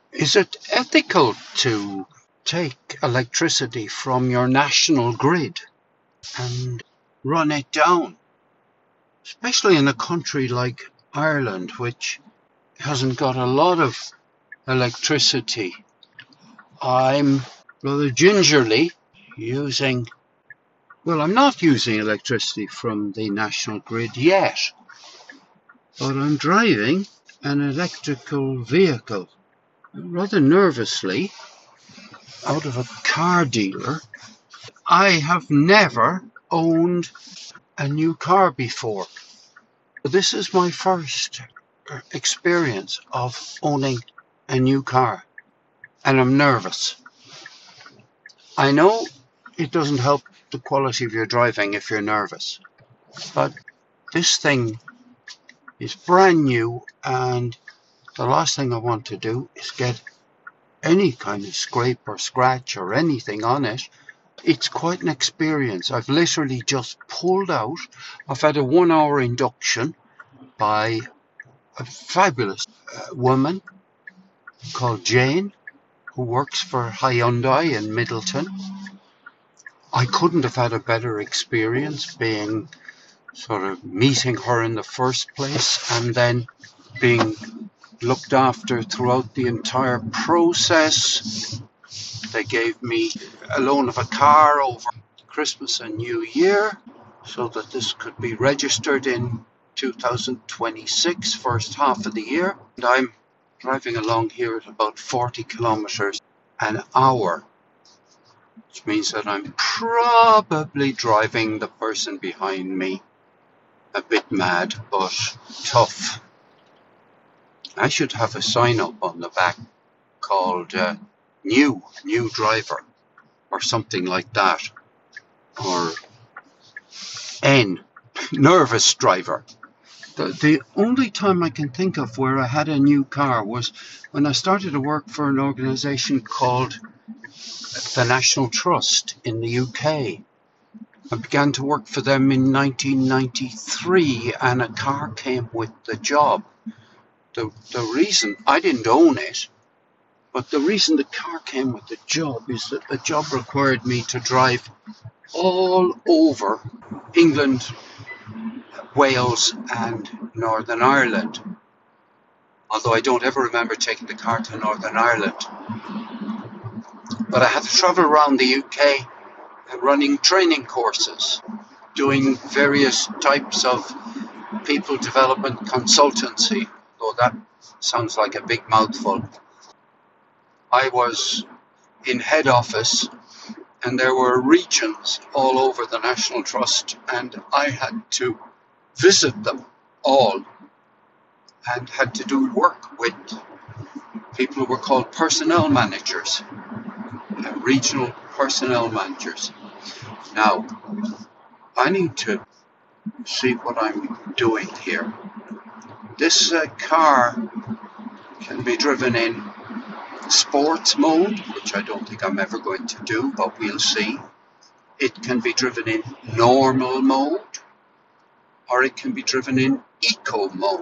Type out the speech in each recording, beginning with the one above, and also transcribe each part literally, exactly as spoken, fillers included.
Is it ethical to take electricity from your national grid and run it down, especially in a country like Ireland, which hasn't got a lot of electricity? I'm rather gingerly using, well, I'm not using electricity from the national grid yet, but I'm driving an electrical vehicle rather nervously out of a car dealer. I have never owned a new car before. This is my first experience of owning a new car, and I'm nervous. I know it doesn't help the quality of your driving if you're nervous, but this thing is brand new, and the last thing I want to do is get any kind of scrape or scratch or anything on it. It's quite an experience. I've literally just pulled out. I've had a one hour induction by a fabulous uh, woman called Jane, who works for Hyundai in Middleton. I couldn't have had a better experience, being sort of meeting her in the first place and then being looked after throughout the entire process. They gave me a loan of a car over Christmas and New Year so that this could be registered in two thousand twenty-six, first half of the year. And I'm driving along here at about forty kilometers an hour, which means that I'm probably driving the person behind me a bit mad, but tough. I should have a sign up on the back called uh, new, new driver, or something like that. Or N, nervous driver. The, the only time I can think of where I had a new car was when I started to work for an organisation called the National Trust in the U K. I began to work for them in nineteen ninety-three, and a car came with the job. The, the reason, I didn't own it, but the reason the car came with the job is that the job required me to drive all over England, Wales and Northern Ireland. Although I don't ever remember taking the car to Northern Ireland. But I had to travel around the U K running training courses, doing various types of people development consultancy, though that sounds like a big mouthful. I was in head office, and there were regions all over the National Trust, and I had to visit them all and had to do work with people who were called personnel managers, uh, regional personnel managers. Now, I need to see what I'm doing here. This uh, car can be driven in sports mode, which I don't think I'm ever going to do, but we'll see. It can be driven in normal mode, or it can be driven in eco mode.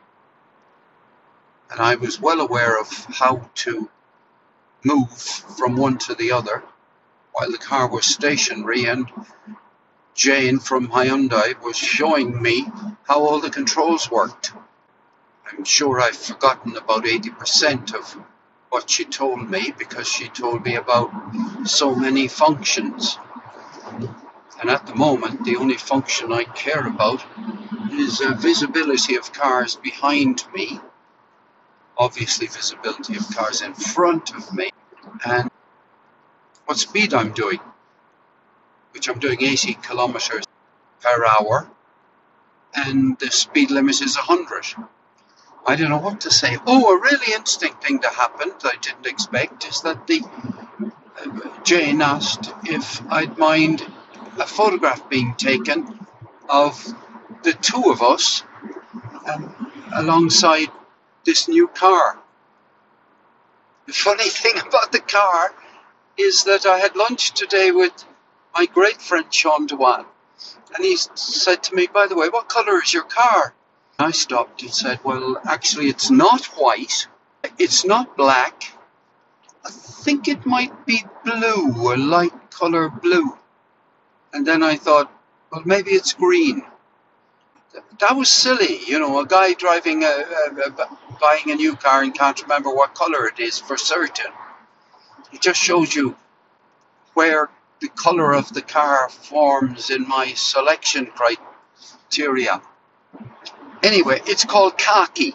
And I was well aware of how to move from one to the other while the car was stationary, and Jane from Hyundai was showing me how all the controls worked. I'm sure I've forgotten about eighty percent of what she told me, because she told me about so many functions. And at the moment, the only function I care about is uh, visibility of cars behind me, obviously visibility of cars in front of me, and what speed I'm doing, which I'm doing eighty kilometers per hour, and the speed limit is one hundred. I don't know what to say. Oh, a really interesting thing that happened that I didn't expect is that the uh, Jane asked if I'd mind a photograph being taken of the two of us um, alongside this new car. The funny thing about the car is that I had lunch today with my great friend Sean Dewan, and he said to me, by the way, what colour is your car? I stopped and said, well, actually it's not white, it's not black, think it might be blue, a light colour blue. And then I thought, well, maybe it's green. That was silly, you know, a guy driving, a, a, a, buying a new car and can't remember what colour it is for certain. It just shows you where the colour of the car forms in my selection criteria. Anyway, it's called khaki.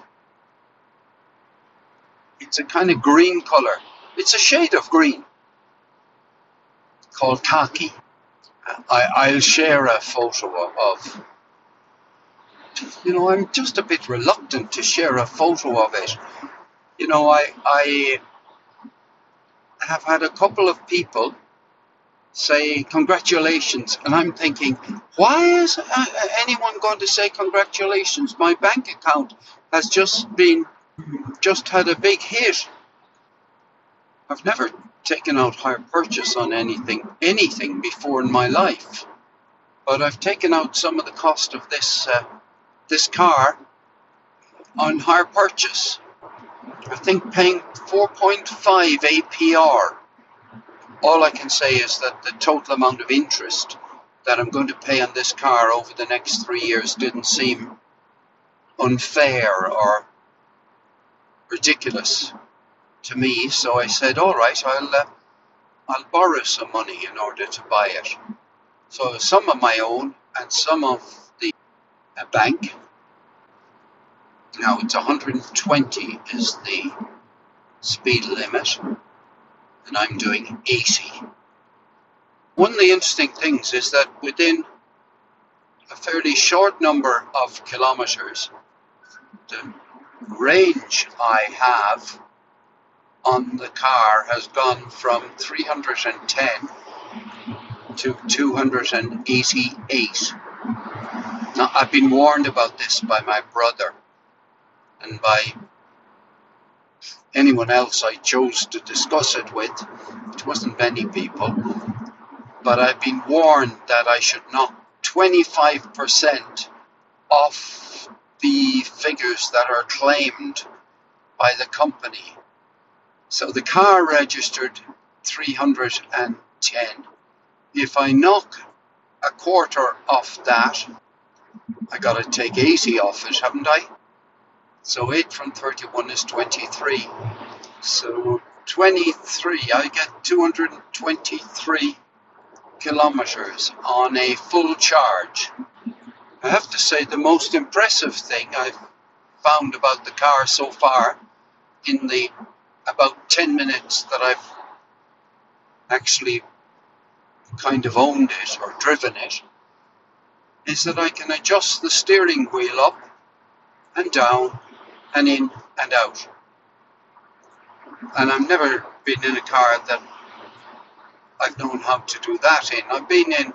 It's a kind of green colour. It's a shade of green called khaki. I, I'll share a photo of, you know, I'm just a bit reluctant to share a photo of it. You know, I, I have had a couple of people say congratulations, and I'm thinking, why is uh, anyone going to say congratulations? My bank account has just been, just had a big hit. I've never taken out hire purchase on anything, anything before in my life, but I've taken out some of the cost of this, uh, this car on hire purchase. I think paying four point five A P R. All I can say is that the total amount of interest that I'm going to pay on this car over the next three years didn't seem unfair or ridiculous to me. So I said, all right, I'll, uh, I'll borrow some money in order to buy it. So some of my own and some of the uh, bank. Now it's one hundred twenty is the speed limit, and I'm doing eighty. One of the interesting things is that within a fairly short number of kilometers, the range I have on the car has gone from three hundred ten to two hundred eighty-eight. Now, I've been warned about this by my brother and by anyone else I chose to discuss it with. It wasn't many people, but I've been warned that I should not twenty-five percent off the figures that are claimed by the company. So the car registered three hundred ten. If I knock a quarter off that, I got to take eighty off it, haven't I? So eight from thirty-one is twenty-three. So twenty-three, I get two hundred twenty-three kilometers on a full charge. I have to say the most impressive thing I've found about the car so far in the about ten minutes that I've actually kind of owned it or driven it is that I can adjust the steering wheel up and down and in and out. And I've never been in a car that I've known how to do that in. I've been in a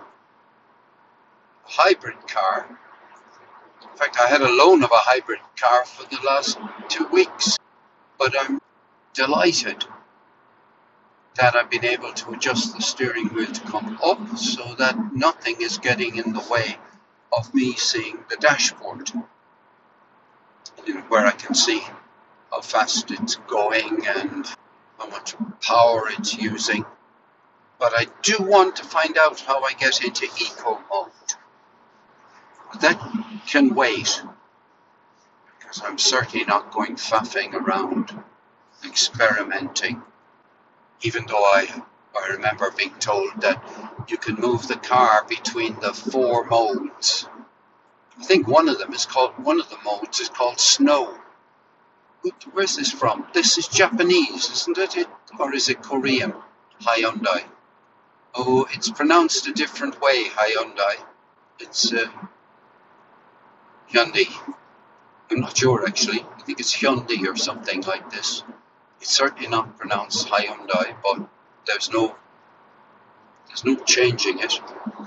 hybrid car. In fact, I had a loan of a hybrid car for the last two weeks. But I'm delighted that I've been able to adjust the steering wheel to come up so that nothing is getting in the way of me seeing the dashboard, where I can see how fast it's going and how much power it's using. But I do want to find out how I get into eco mode. But that can wait, because I'm certainly not going faffing around, experimenting, even though I, I remember being told that you can move the car between the four modes. I think one of them is called, one of the modes is called snow. Where's this from? This is Japanese, isn't it? it or is it Korean? Hyundai. Oh, it's pronounced a different way, Hyundai. It's uh, Hyundai. I'm not sure actually. I think it's Hyundai or something like this. It's certainly not pronounced Hyundai, but there's no there's no changing it.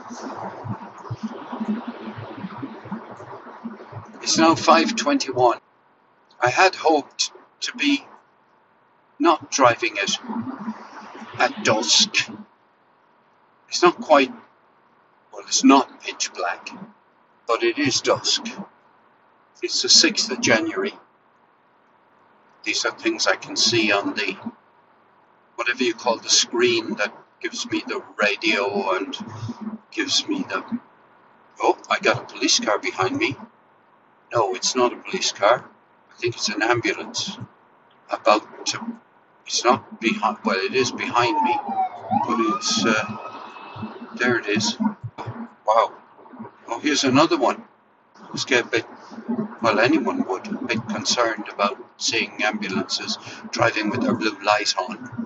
It's now five twenty-one. I had hoped to be not driving it at dusk. It's not quite, well, it's not pitch black, but it is dusk. It's the sixth of January. These are things I can see on the whatever you call the screen that gives me the radio and gives me the... Oh, I got a police car behind me. No, it's not a police car. I think it's an ambulance. About to... It's not behind... Well, it is behind me. But it's... Uh, there it is. Wow. Oh, here's another one. Let's get a bit... Well, anyone would. A bit concerned about seeing ambulances driving with their blue light on.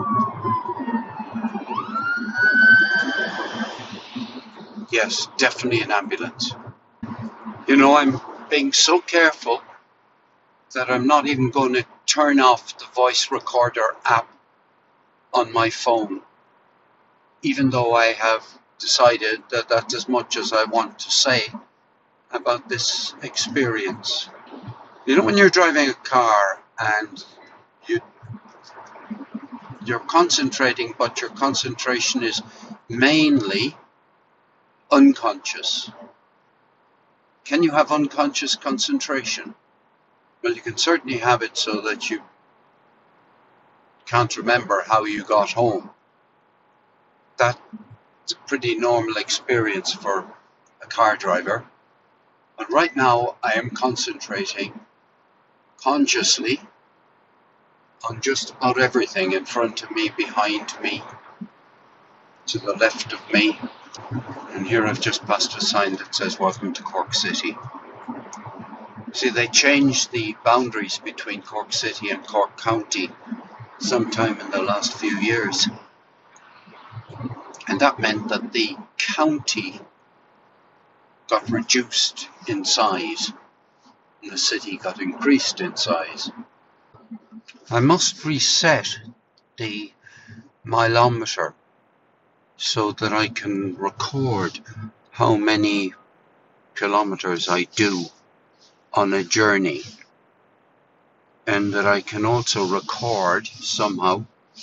Yes, definitely an ambulance. You know, I'm being so careful that I'm not even going to turn off the voice recorder app on my phone, even though I have decided that that's as much as I want to say about this experience. You know, when you're driving a car and you, you're concentrating, but your concentration is mainly unconscious. Can you have unconscious concentration? Well, you can certainly have it so that you can't remember how you got home. That's a pretty normal experience for a car driver. But right now I am concentrating consciously on just about everything in front of me, behind me, to the left of me. And here I've just passed a sign that says welcome to Cork City. See, they changed the boundaries between Cork City and Cork County sometime in the last few years. And that meant that the county got reduced in size and the city got increased in size. I must reset the mileometer so that I can record how many kilometers I do on a journey, and that I can also record somehow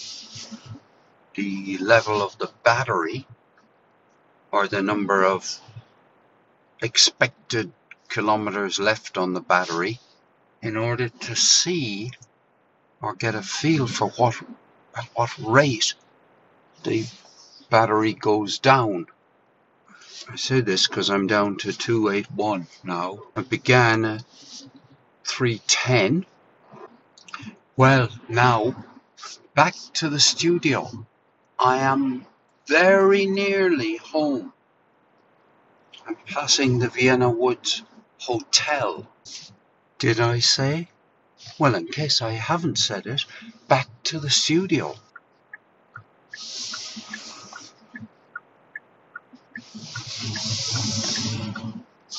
the level of the battery or the number of expected kilometers left on the battery in order to see or get a feel for what at what rate the battery goes down. I say this because I'm down to two eighty-one now. I began at three ten. Well, now back to the studio. I am very nearly home. I'm passing the Vienna Woods Hotel. Did I say? Well, in case I haven't said it, back to the studio.